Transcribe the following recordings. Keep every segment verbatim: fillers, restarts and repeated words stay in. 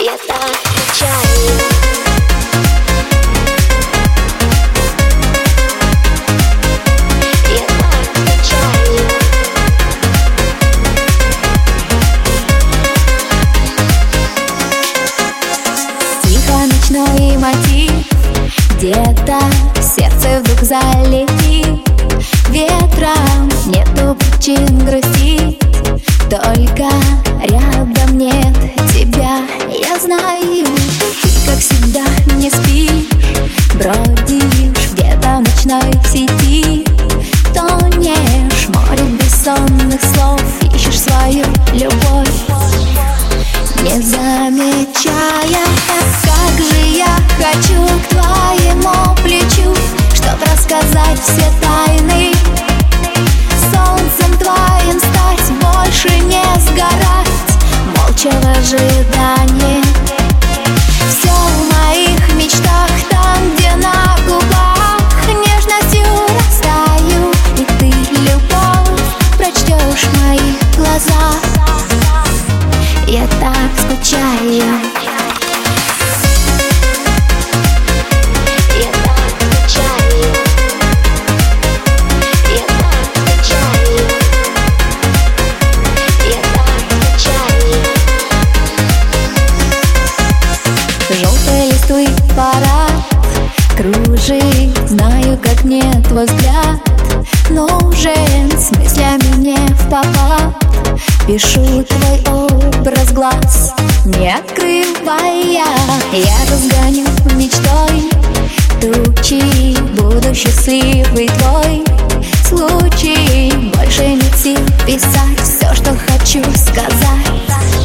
Я так скучаю. Я так скучаю. Тихо ночной мотив, где-то сердце вдруг залетит ветром, нету причин грустить, только рядом нет тебя. Я знаю, ты, как всегда, не спишь, бродишь где-то в ночной сети, тонешь в море бессонных слов, ищешь свою любовь, не замечая. Как же я хочу к твоему плечу, чтоб рассказать все тайны, солнцем твоим стать, больше не сгорать, молча в ожидании. Все в моих мечтах, там, где на губах нежностью растаю, и ты любовь прочтешь в моих глазах. Я так скучаю. Желтой листвы парад кружит, знаю, как мне твой взгляд нужен, с мыслями не впопад пишу твой образ глаз, не открывая. Я разгоню мечтой тучи, буду счастливый твой случай, больше нет сил писать все, что хочу сказать.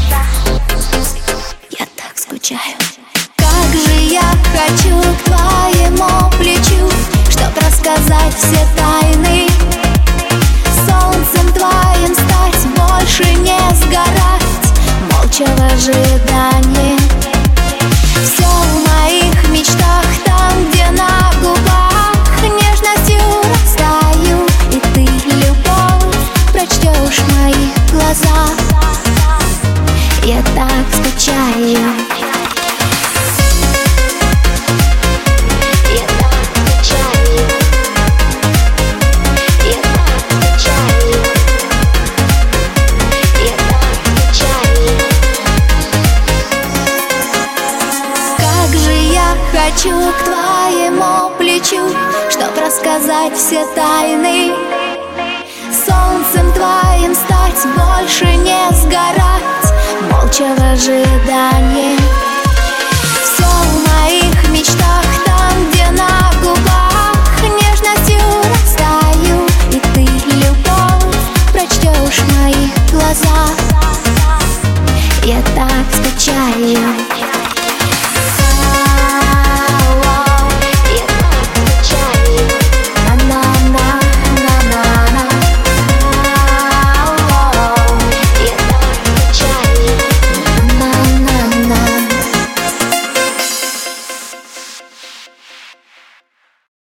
Я так скучаю. Как же я хочу к твоему плечу, чтоб рассказать все тайны, солнцем твоим стать, больше не сгорать, молча в ожидании. Все в моих мечтах, там, где на губах нежностью растаю, и ты любовь прочтешь в моих глазах. Я так скучаю. Хочу к твоему плечу, чтоб рассказать все тайны, солнцем твоим стать, больше не сгорать, молча в ожидании.